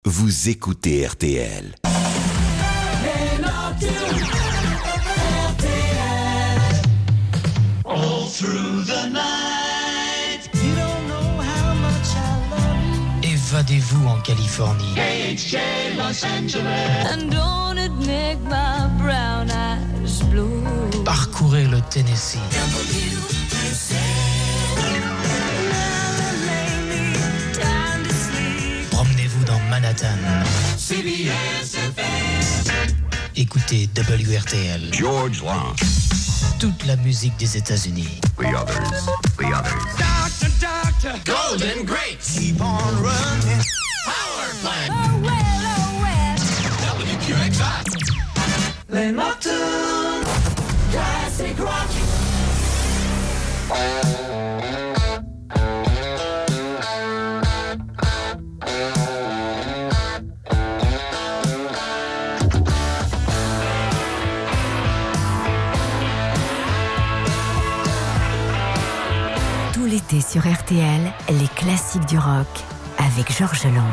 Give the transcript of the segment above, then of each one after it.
Vous écoutez RTL. All through the night, you don't know how much I love you. Évadez-vous en Californie. KHJ Los Angeles. And don't it make my brown eyes blue? Parcourez le Tennessee. Promenez-vous dans Manhattan. CBS FM. Écoutez WRTL. George Long. Toute la musique des États-Unis. The others. Doctor, Golden Grapes. Keep on running. Power Plant. Oh well. WQXI. Les Nocturnes. Classic rock. Tout l'été sur RTL, les classiques du rock avec Georges Lang.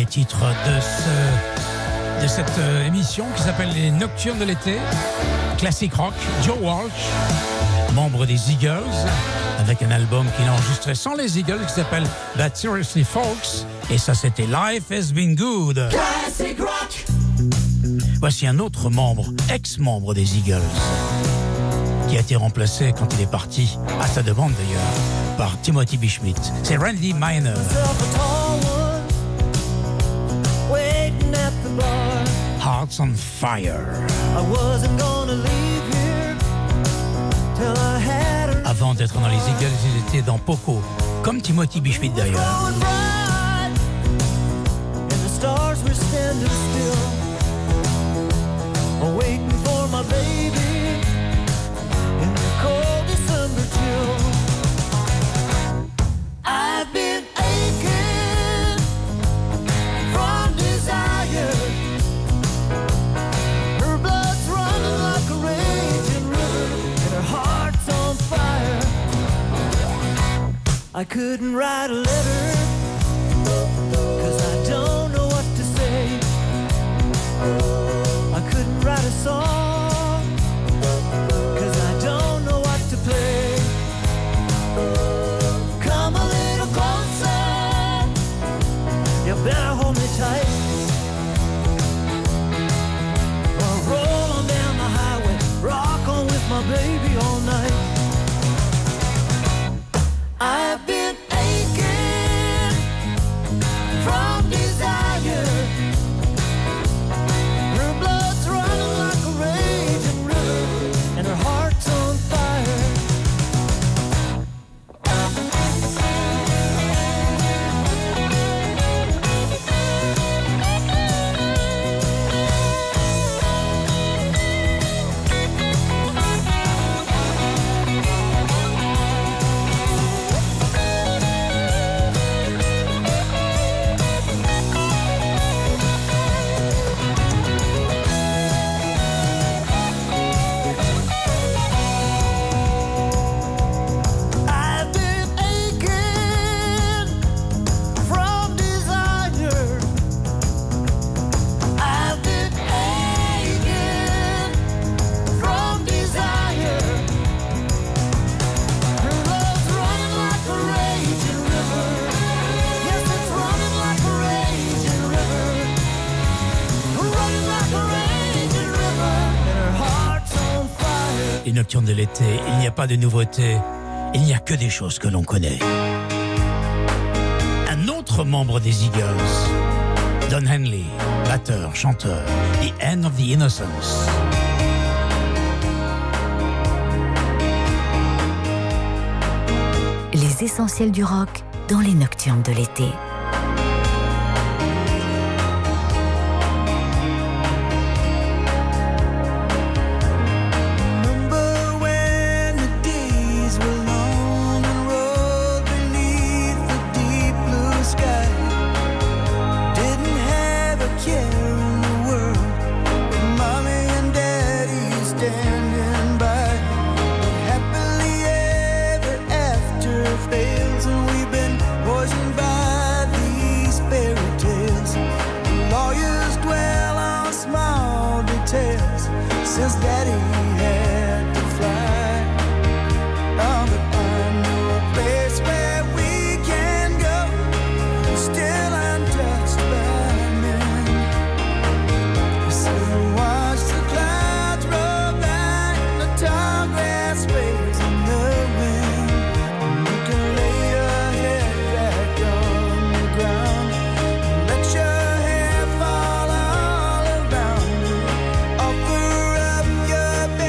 dernier titre de cette émission qui s'appelle Les Nocturnes de l'été. Classic rock, Joe Walsh, membre des Eagles, avec un album qu'il a enregistré sans les Eagles qui s'appelle But Seriously Folks. Et ça, c'était Life Has Been Good. Classic rock. Voici un autre membre, ex-membre des Eagles, qui a été remplacé quand il est parti, à sa demande d'ailleurs, par Timothy B. Schmit. C'est Randy Miner. Hearts on Fire. Avant d'être dans les Eagles, ils étaient dans Poco, comme Timothy B. Schmit d'ailleurs. Waiting for my baby in the cold December chill. I've been aching from desire. Her blood's running like a raging river, and her heart's on fire. I couldn't write a letter, 'cause I don't know what to say. I couldn't write a song, 'cause I don't know what to play. Come a little closer, you better hold me tight. Or roll on down the highway, rock on with my baby all night. I've been aching from desire. Les Nocturnes de l'été, il n'y a pas de nouveautés, il n'y a que des choses que l'on connaît. Un autre membre des Eagles, Don Henley, batteur, chanteur, The End of the Innocence. Les essentiels du rock dans les Nocturnes de l'été. Offer up your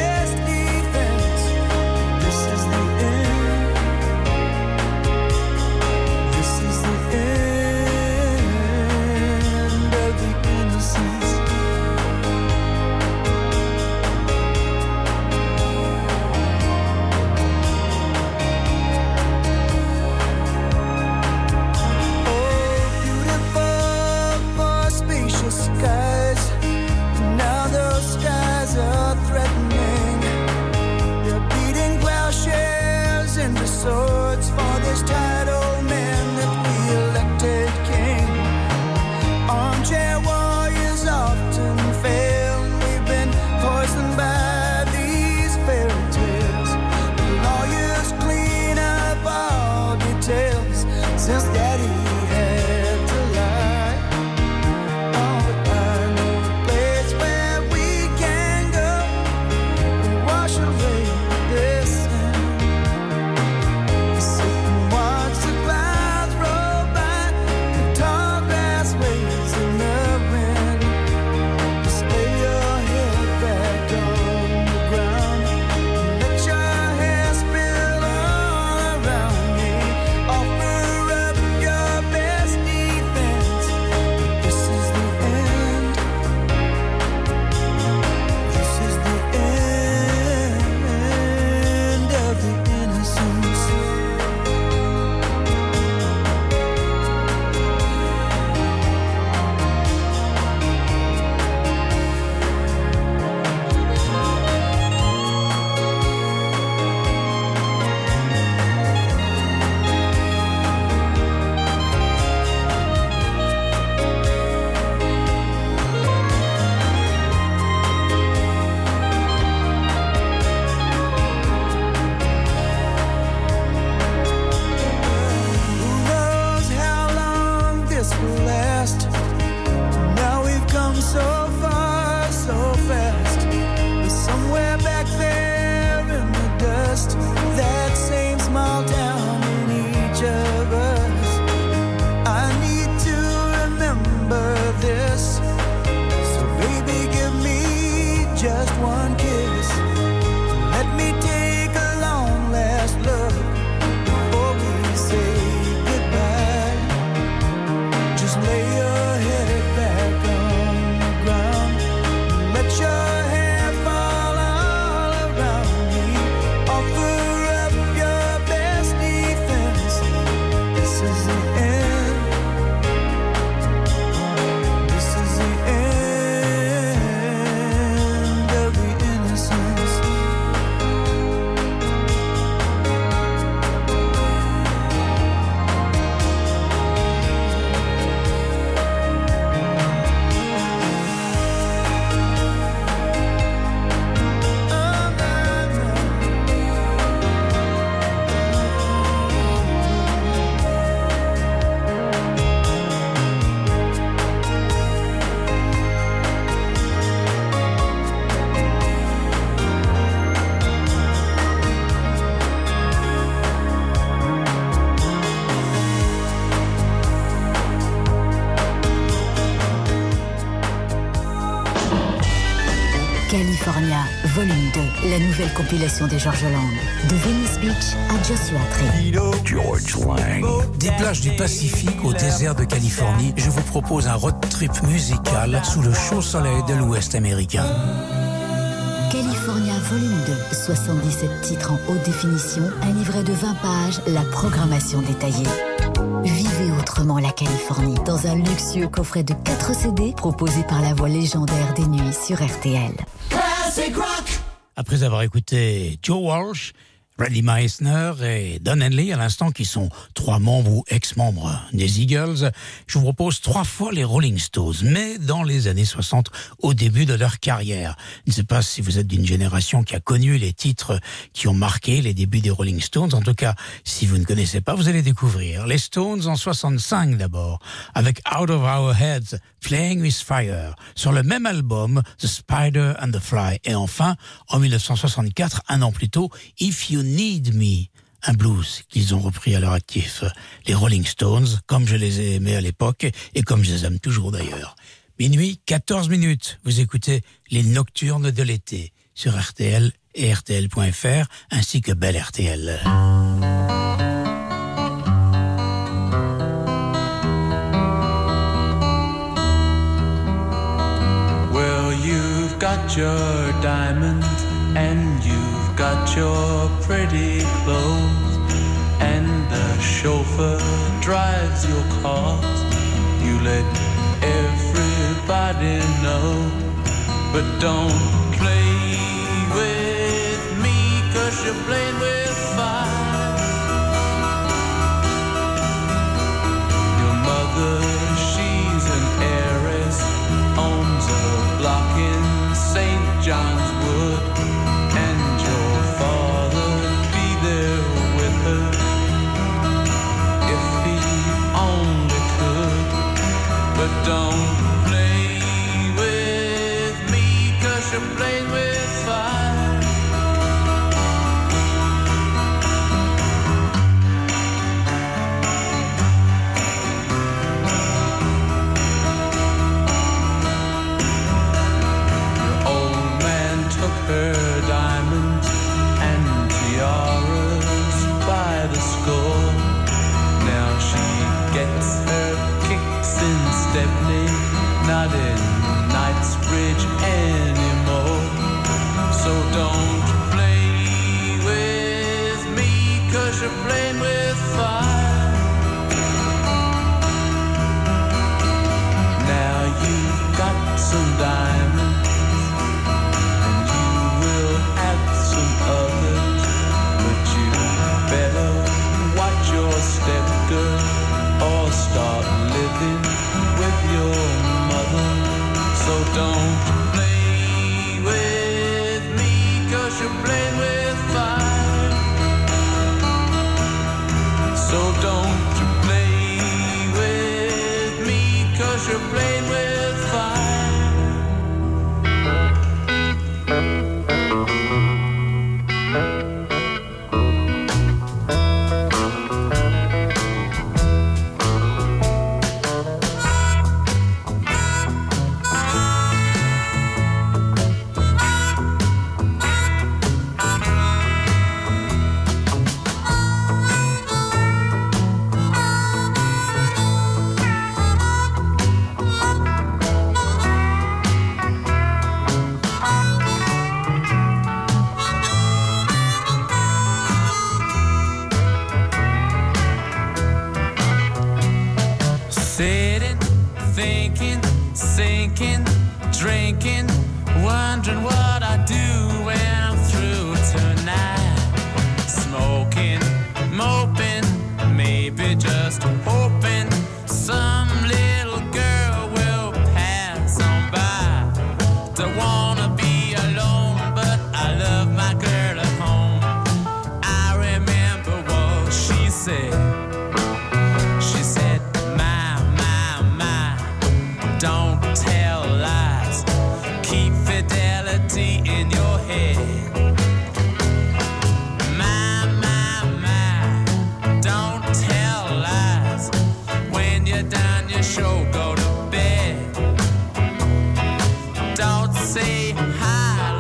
California, volume 2, la nouvelle compilation de George Lang. De Venice Beach à Joshua Tree. George Lang. Des plages du Pacifique au désert de Californie, je vous propose un road trip musical sous le chaud soleil de l'Ouest américain. California volume 2, 77 titres en haute définition, un livret de 20 pages, la programmation détaillée. Vivez autrement la Californie dans un luxueux coffret de 4 CD proposé par la voix légendaire des nuits sur RTL. Classic rock. Après avoir écouté Joe Walsh, Randy Meisner et Don Henley à l'instant, qui sont 3 membres ou ex-membres des Eagles, je vous propose 3 fois les Rolling Stones, mais dans les années 60, au début de leur carrière. Je ne sais pas si vous êtes d'une génération qui a connu les titres qui ont marqué les débuts des Rolling Stones. En tout cas, si vous ne connaissez pas, vous allez découvrir. Les Stones en 65 d'abord, avec Out of Our Heads, Playing with Fire, sur le même album, The Spider and the Fly. Et enfin, en 1964, un an plus tôt, If You Need Me, un blues qu'ils ont repris à leur actif. Les Rolling Stones, comme je les ai aimés à l'époque et comme je les aime toujours d'ailleurs. Minuit, 14 minutes, vous écoutez les Nocturnes de l'été sur RTL et RTL.fr ainsi que Belle RTL. Well, you've got your diamonds and you've got your pretty clothes, and the chauffeur drives your cars. You let everybody know, but don't play with me, 'cause you're playing with fire. Your mother, she's an heiress, owns a block in St. John's Wood, and your father be there with her if he only could. But don't play with me, 'cause you're playing with fire. Your old man took her diamonds and tiaras by the score. Now she gets her kicks in Stepney, not in Knightsbridge anymore. So don't play with me, 'cause you're playing with fire. Now you've got some diamonds and you will have some others, but you better watch your step, girl, or start living with your mother. So don't play with me, 'cause you're playing with fire. So don't play with me, 'cause you're playing with fire. Sitting, thinking, sinking, drinking, wondering what I do when I'm through tonight. Smoking, moping, maybe just hoping some little girl will pass on by. Don't wanna be alone, but I love my girl at home. I remember what she said. She said, don't tell lies, keep fidelity in your head. My, don't tell lies. When you're done your show, go to bed. Don't say hi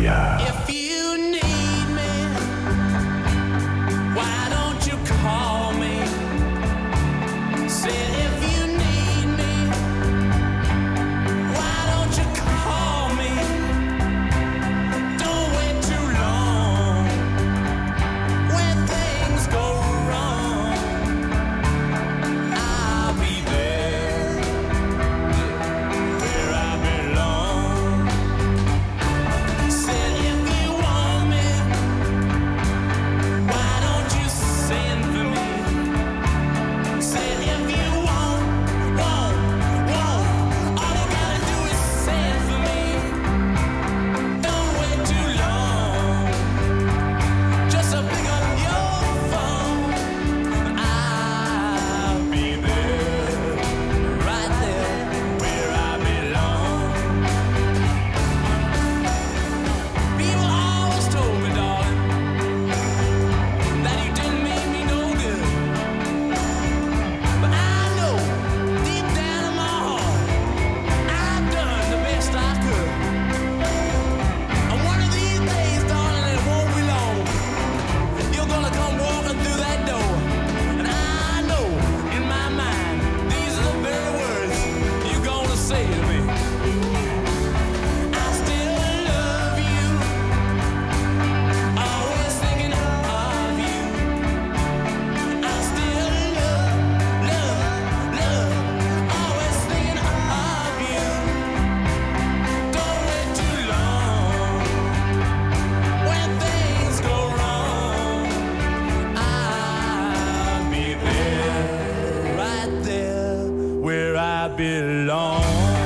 brouillard. If you need me, why don't you call me? Say if you need me, why don't you call me? Don't wait too long when things go wrong. I'll be there where I belong. Said if you want me, why don't you send for me? Said if you want, all you gotta do is send for me. Don't wait too long, just to pick up your phone. I'll be there, right there where I belong. People always told me, darling, that you didn't mean me no good. But I know, deep down in my heart, I've done the best I could. And one of these days, darling, it won't be long, you're gonna come walking through that door. And I know, in my mind, these are the very words you're gonna say to me. I still love you, always thinking of you. I still love, always thinking of you. Don't wait too long when things go wrong. I'll be there, right there where I belong.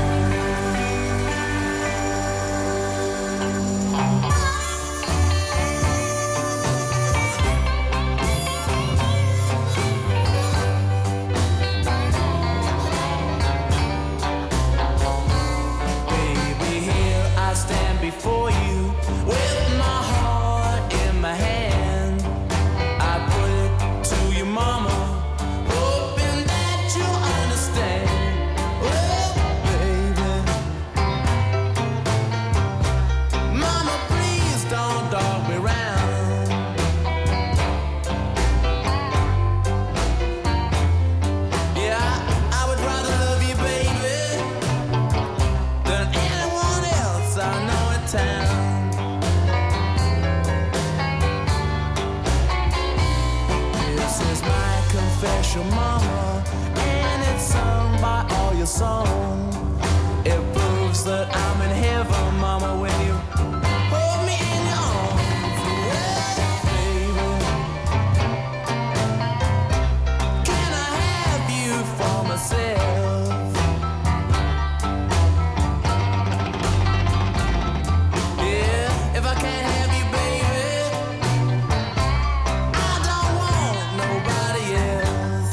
Baby, here I stand before you with my heart in my hand. I put it to your mama, hoping that you understand. Oh, baby, mama, please don't dog me round. Yeah, I would rather love you, baby, than anyone else I know in town. This is my confession, mama, and it's sung by all your song. It proves that I'm in heaven, mama, when you hold me in your arms. Yeah, baby, can I have you for myself? Yeah, if I can't have you, baby, I don't want nobody else.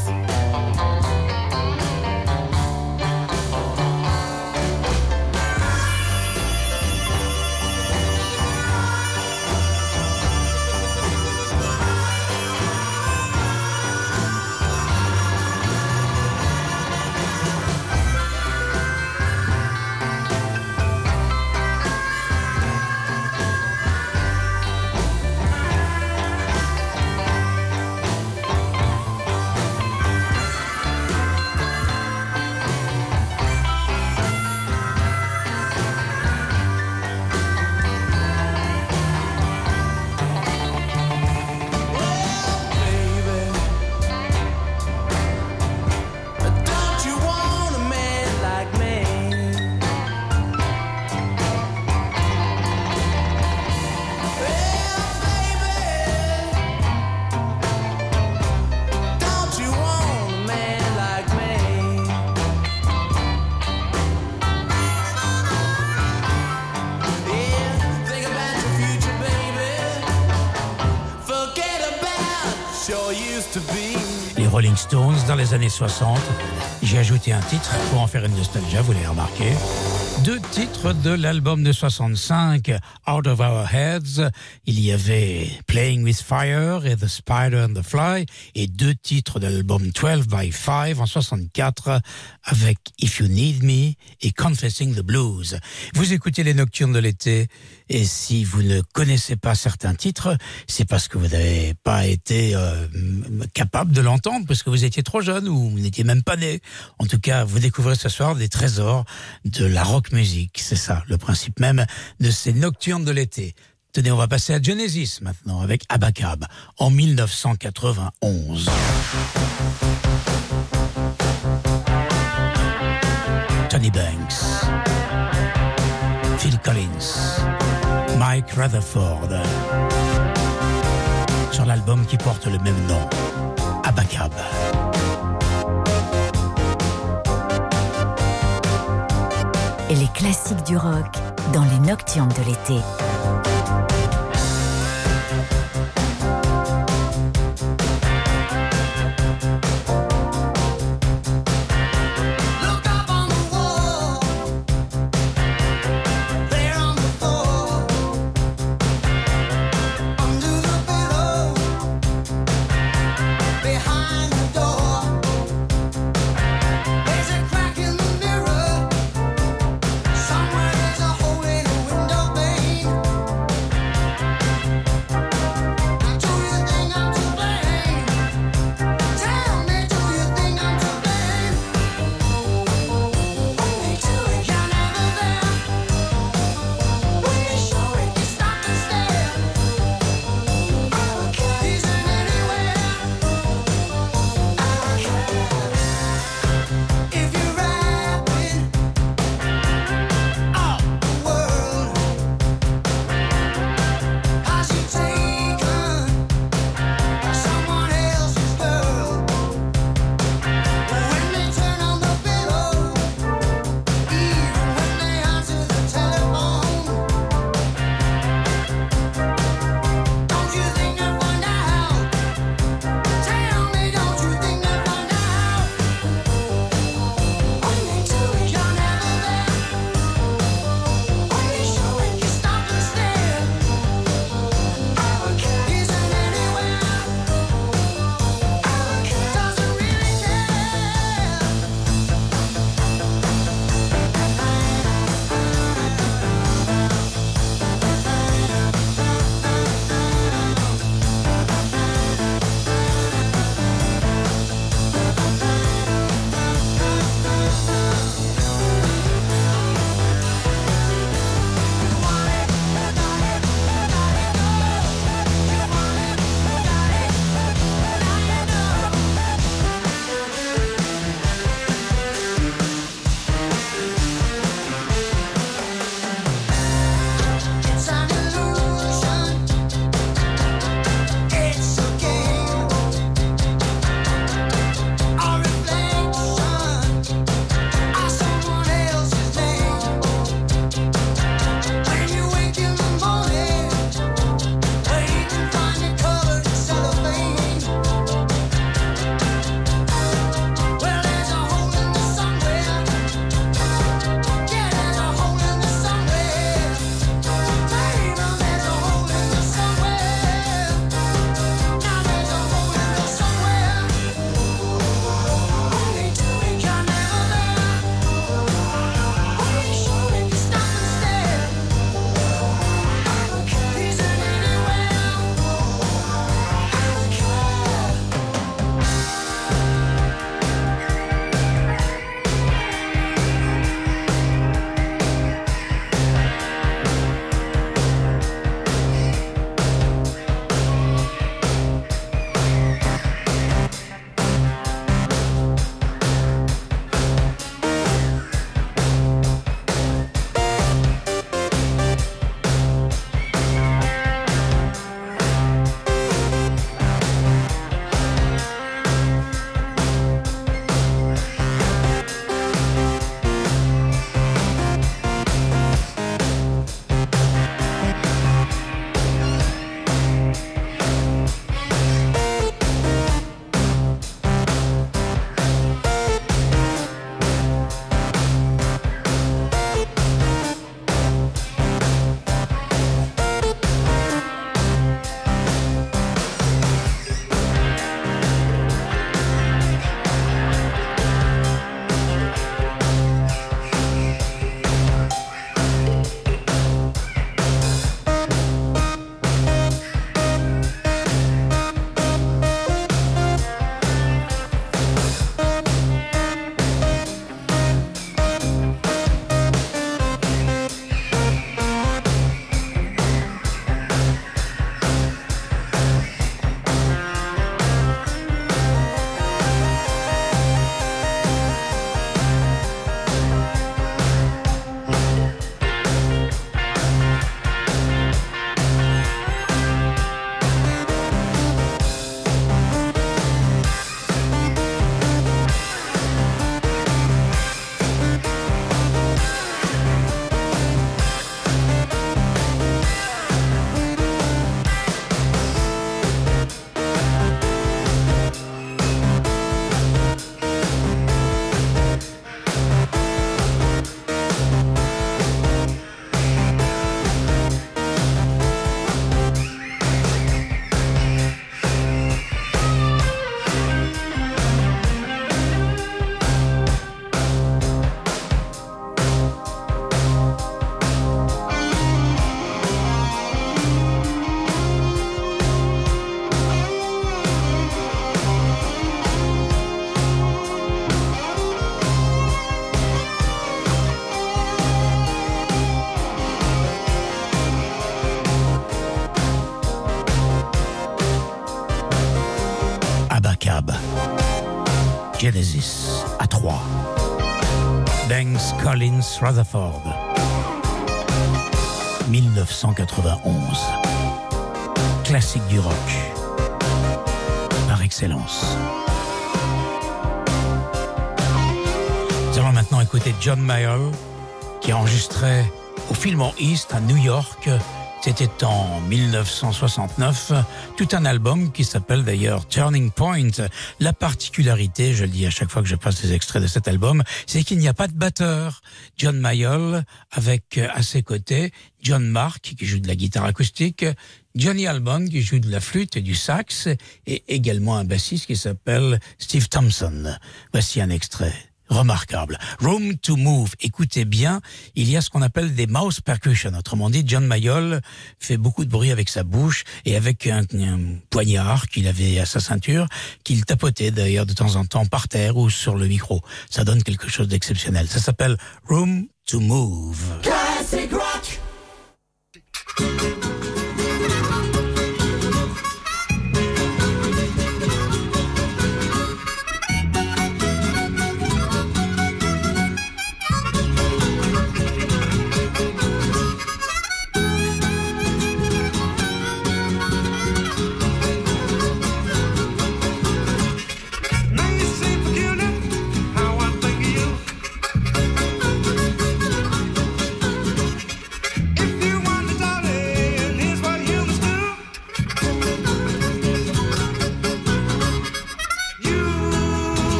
Les Rolling Stones dans les années 60. J'ai ajouté un titre pour en faire une nostalgie, vous l'avez remarqué. Deux titres de l'album de 65, Out of Our Heads. Il y avait Playing with Fire et The Spider and the Fly, et deux titres de l'album 12 by 5 en 64 avec If You Need Me et Confessing the Blues. Vous écoutez les Nocturnes de l'été, et si vous ne connaissez pas certains titres, c'est parce que vous n'avez pas été capable de l'entendre, parce que vous étiez trop jeune ou vous n'étiez même pas né. En tout cas, vous découvrez ce soir des trésors de la rock music. C'est ça, le principe même de ces Nocturnes de l'été. Tenez, on va passer à Genesis maintenant avec Abacab en 1991. Tony Banks, Phil Collins, Mike Rutherford, sur l'album qui porte le même nom, Abacab. Et les classiques du rock dans les Nocturnes de l'été. Somewhere there's a hole in a window pane. Genesis à 3. Banks Collins Rutherford, 1991. Classique du rock, par excellence. Nous allons maintenant écouter John Mayall, qui a enregistré au Fillmore East à New York. C'était en 1969, tout un album qui s'appelle d'ailleurs Turning Point. La particularité, je le dis à chaque fois que je passe des extraits de cet album, c'est qu'il n'y a pas de batteur. John Mayall avec à ses côtés John Mark qui joue de la guitare acoustique, Johnny Alban qui joue de la flûte et du sax et également un bassiste qui s'appelle Steve Thompson. Voici un extrait remarquable. Room to Move. Écoutez bien, il y a ce qu'on appelle des mouse percussion. Autrement dit, John Mayall fait beaucoup de bruit avec sa bouche et avec un poignard qu'il avait à sa ceinture, qu'il tapotait d'ailleurs de temps en temps par terre ou sur le micro. Ça donne quelque chose d'exceptionnel. Ça s'appelle Room to Move. Classic rock.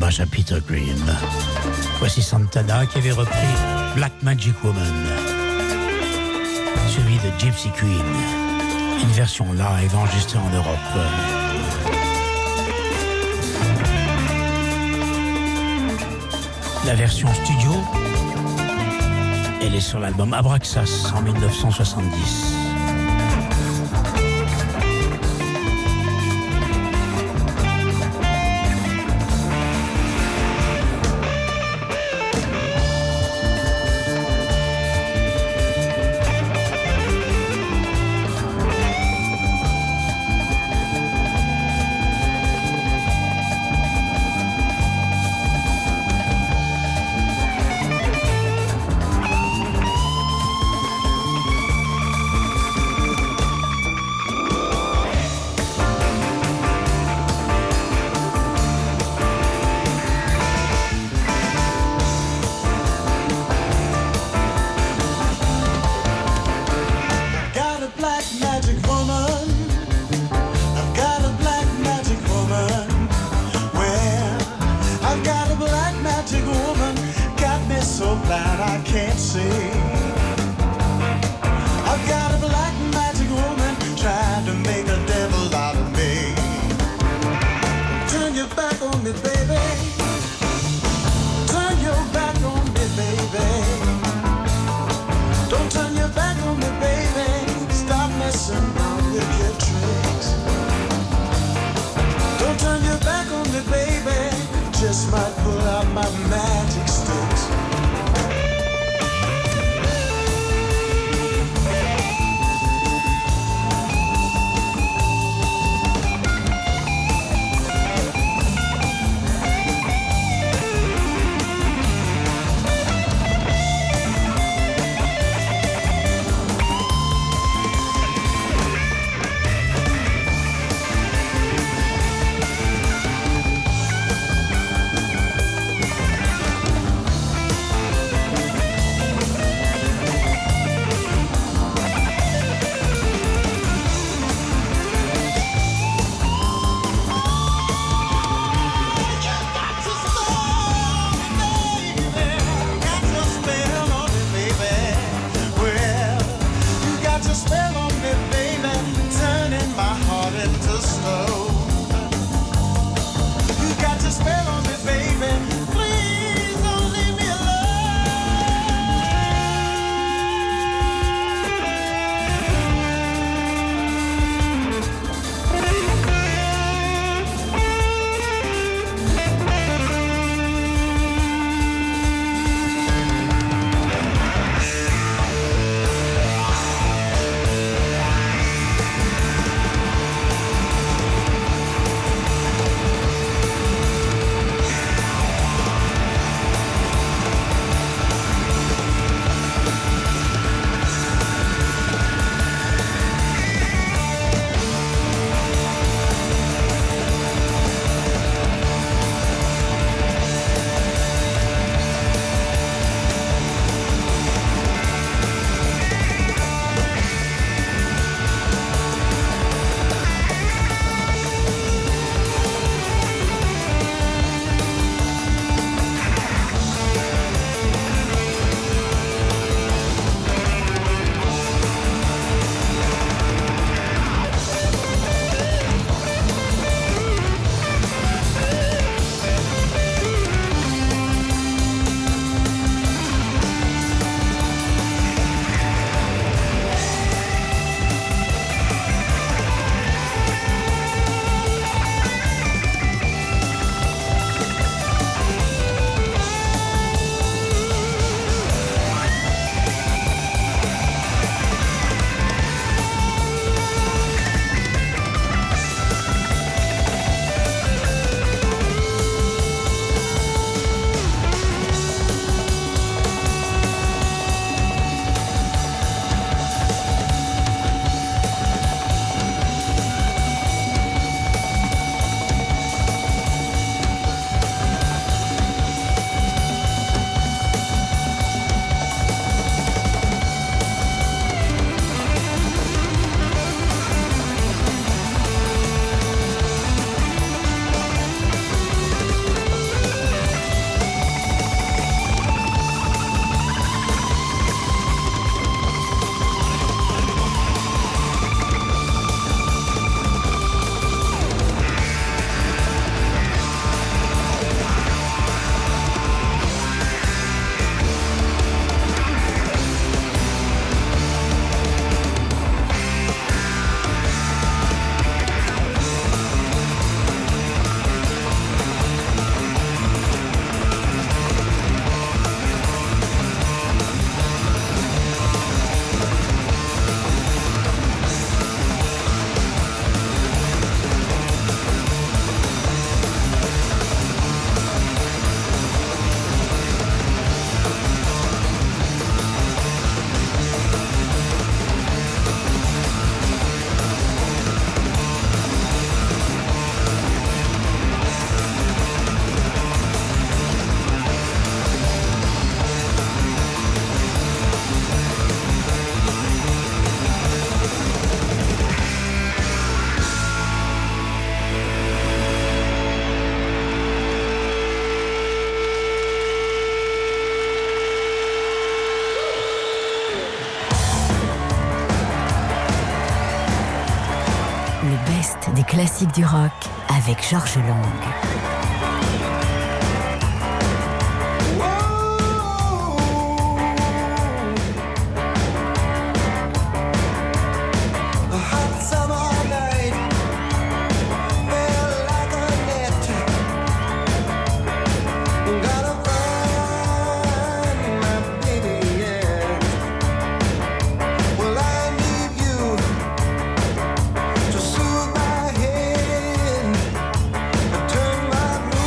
hommage à Peter Green. Voici Santana qui avait repris Black Magic Woman, suivi de Gypsy Queen, une version live enregistrée en Europe. La version studio, elle est sur l'album Abraxas en 1970. des classiques du rock avec Georges Long. Turn my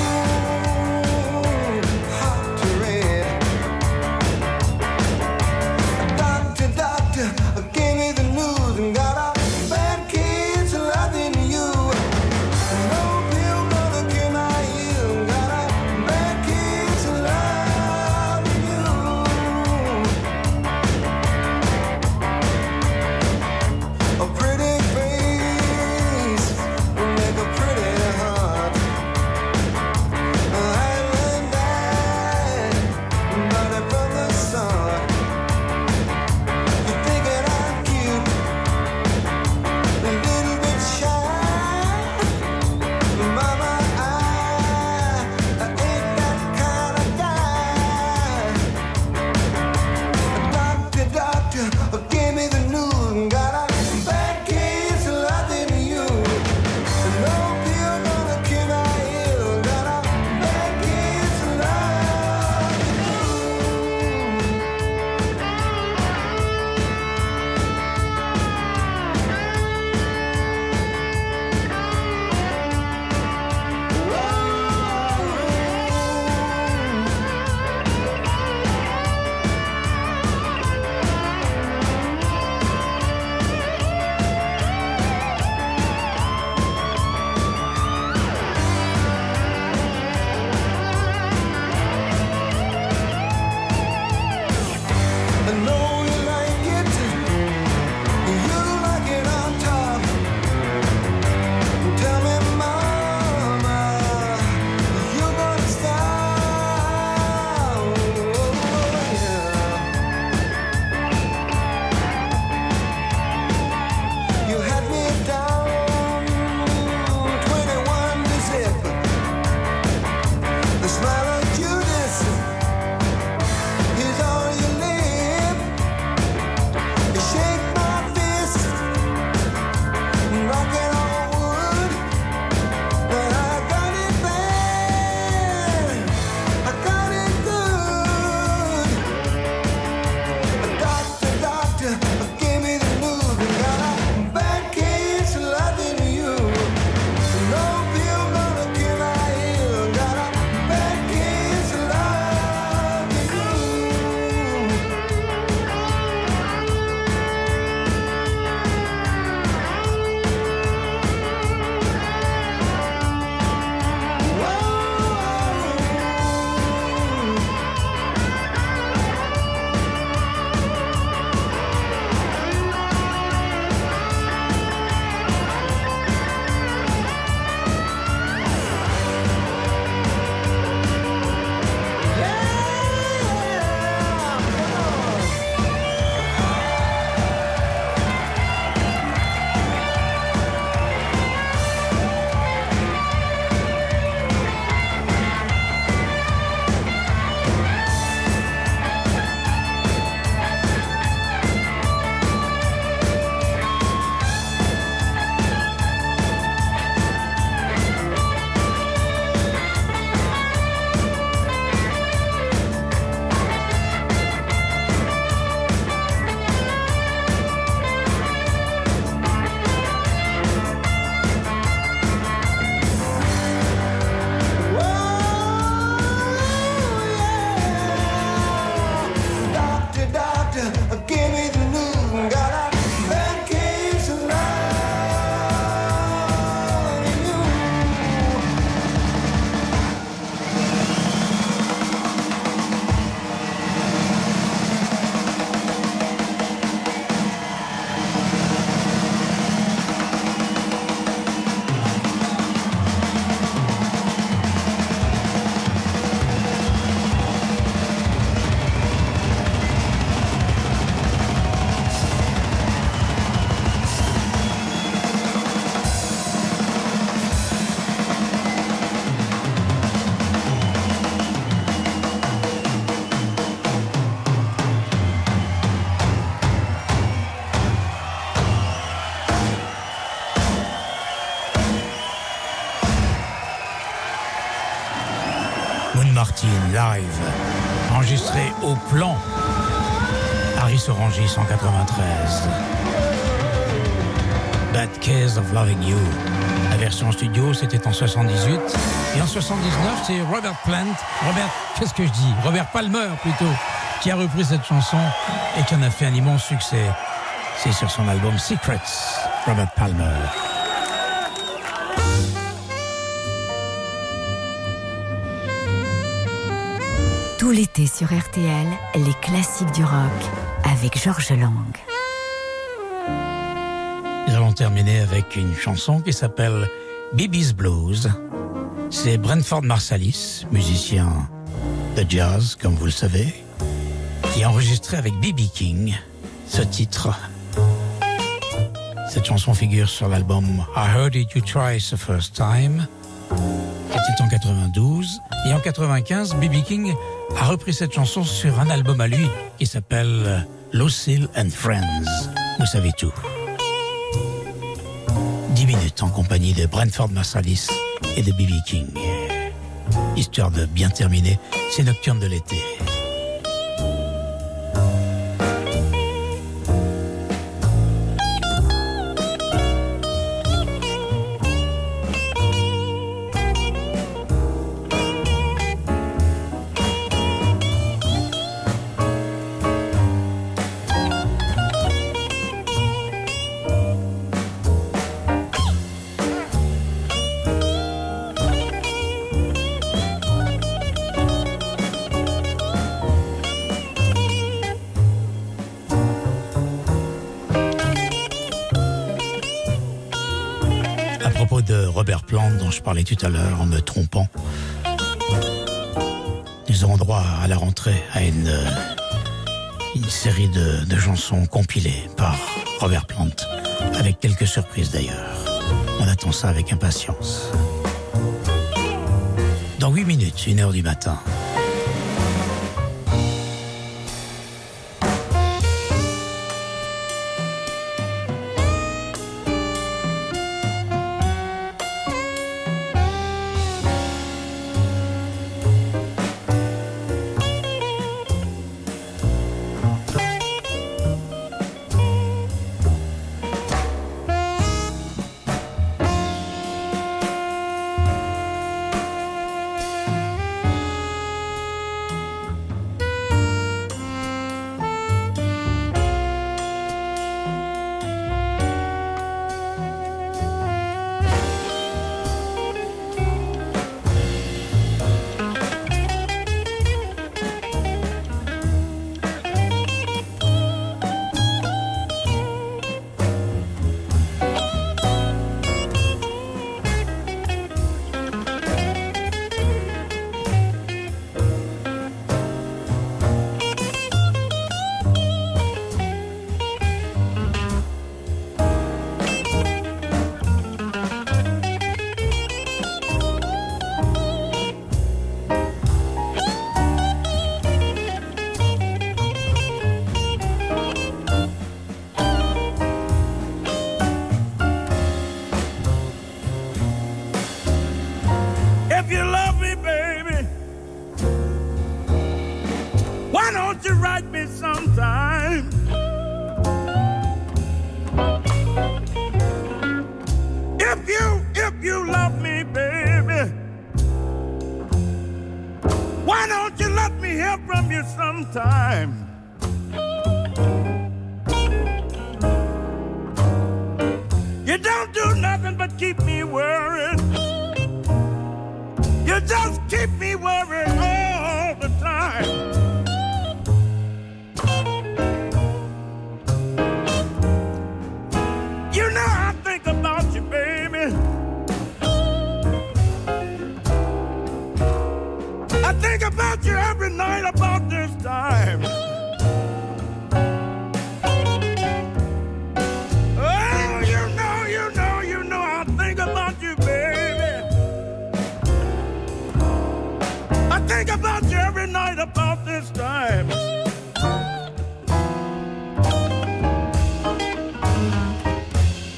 live, enregistré au plan, Harris Orangis en 93. Bad Case of Loving You. La version studio, c'était en 78. Et en 79, c'est Robert Palmer plutôt, qui a repris cette chanson et qui en a fait un immense succès. C'est sur son album Secrets, Robert Palmer. Tout l'été sur RTL, les classiques du rock avec Georges Lang. Nous allons terminer avec une chanson qui s'appelle Bibi's Blues. C'est Branford Marsalis, musicien de jazz, comme vous le savez, qui a enregistré avec B.B. King ce titre. Cette chanson figure sur l'album I Heard It You Try the First Time. C'était en 92. Et en 95, B.B. King a repris cette chanson sur un album à lui qui s'appelle Lucille and Friends. Vous savez tout. 10 minutes en compagnie de Branford Marsalis et de B.B. King. Histoire de bien terminer ces nocturnes de l'été. Robert Plant, dont je parlais tout à l'heure en me trompant. Nous aurons droit à la rentrée à une série de chansons compilées par Robert Plant, avec quelques surprises d'ailleurs. On attend ça avec impatience. Dans 8 minutes, 1h du matin.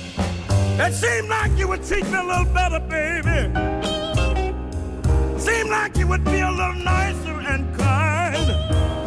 It seemed like you would treat me a little better, baby. Seemed like you would be a little nicer and kind.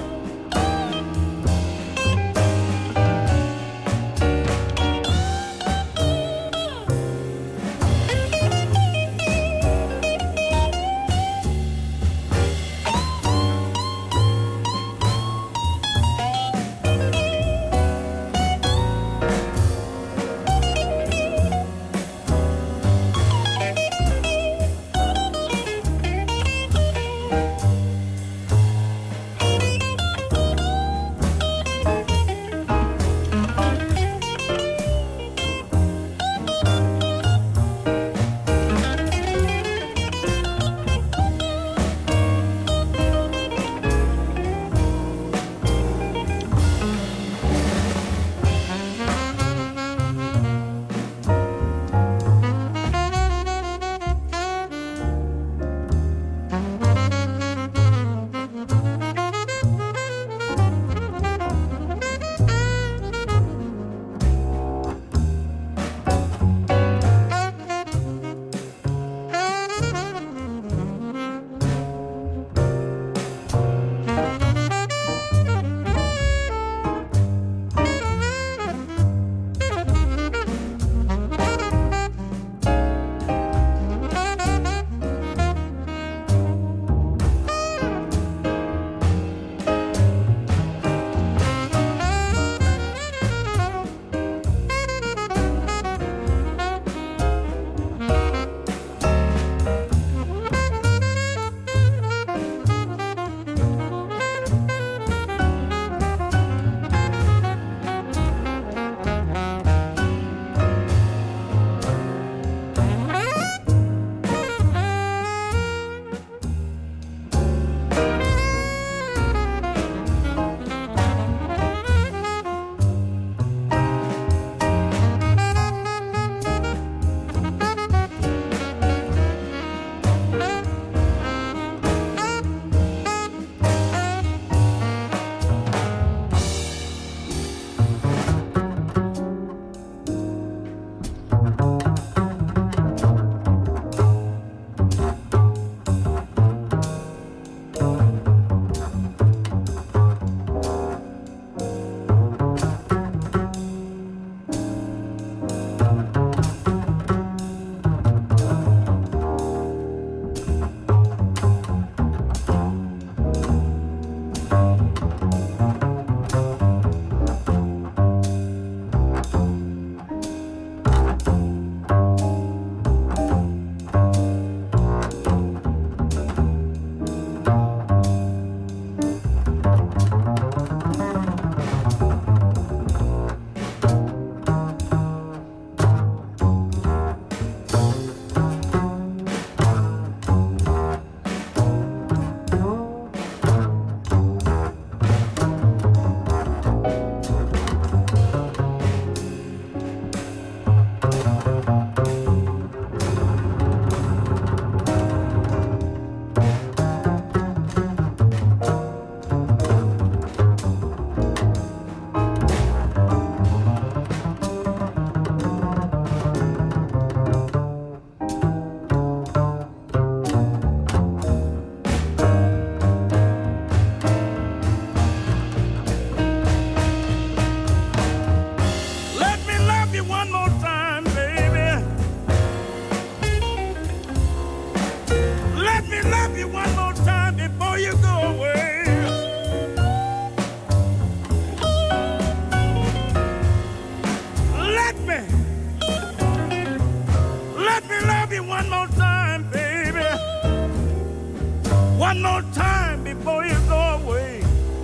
one more time before you go away.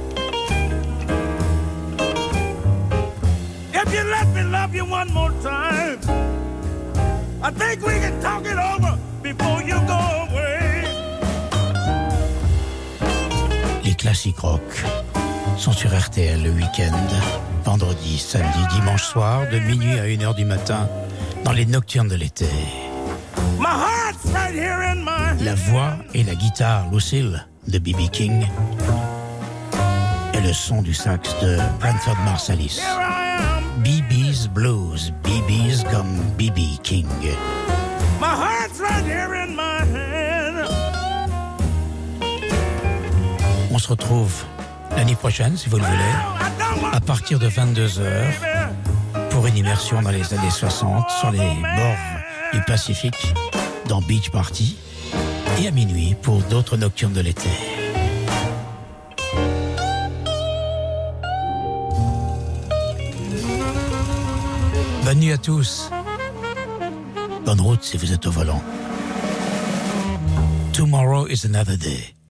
If you let me love you one more time, I think we can talk it over before you go away. Les classiques rock sont sur RTL le week-end, vendredi, samedi, dimanche soir, de minuit à 1h du matin, dans les nocturnes de l'été. My heart's right here in my... La voix et la guitare Lucille de B.B. King et le son du sax de Branford Marsalis. B.B.'s Blues, B.B.'s comme B.B. King. My heart's right here in my hand. On se retrouve l'année prochaine, si vous le voulez, à partir de 22h, pour une immersion dans les années 60, sur les bords du Pacifique, dans Beach Party, et à minuit pour d'autres nocturnes de l'été. Bonne nuit à tous. Bonne route si vous êtes au volant. Tomorrow is another day.